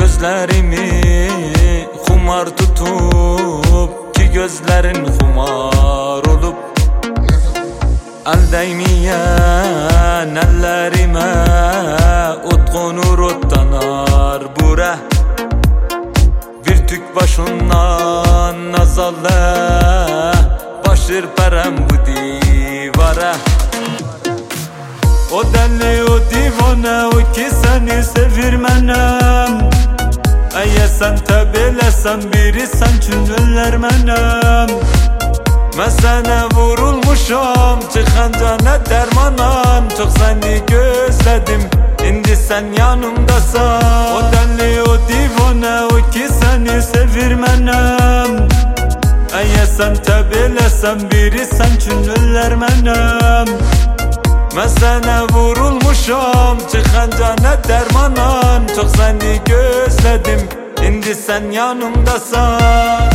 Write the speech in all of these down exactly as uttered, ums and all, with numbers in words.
gözlerimi kumar tutup, ki gözlerin kumar olup, el değmeyen ellerime ot konur, otlanar bure. Bir tük başından nazalle başır perem bu divara. O deli o divane o ki seni sevirmenem. Eğer sen tebelesen biri sen çünüller menem. Ben sana vurulmuşum çıkınca ne dermanam. Çok seni gözledim indi sen yanımdasan. O deli o divane o ki seni sevirmenem. Eğer sen tebelesen biri sen çünüller menem. Ben sana vurulmuşum çıkınca ne dermanam. Çok seni gözledim indi sen yanımdasan.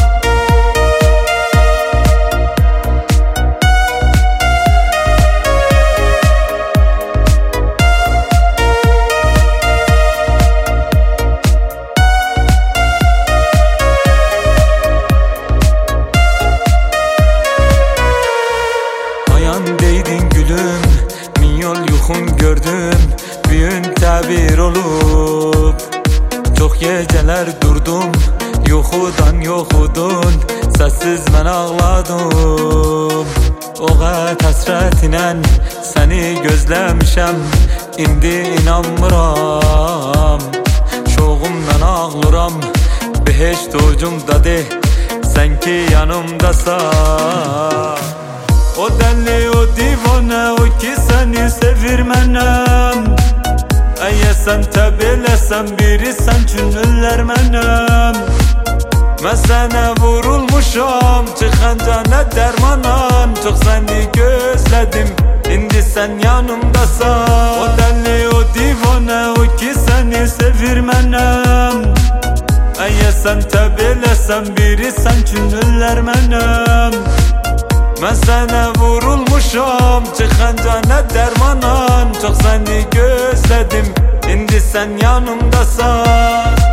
Değdin gülüm, min yol yuxun gördüm, büyün təbir olup. Çok geceler durdum, yoxudan yoxudun, sessiz ben ağladım. O qət həsrətlə səni gözləmişəm, indi inanmıram. Şoğumdan ağlıram, beheşt ucumdadır, sen ki yanımdasan. O deli o divane o ki seni sevirmenem. Eğer sen tebelesen biri sen çünüller menem. Ben sana vurulmuşum çıkınca ne dermanam. Çok seni gözledim indi sen yanımdasan. O deli o divane o ki seni sevirmenem. Eğer sen tebelesen biri sen çünüller menem. Ben sana vurulmuşum çıkınca ne dermanam. Çok seni gözledim indi sen yanımdasan.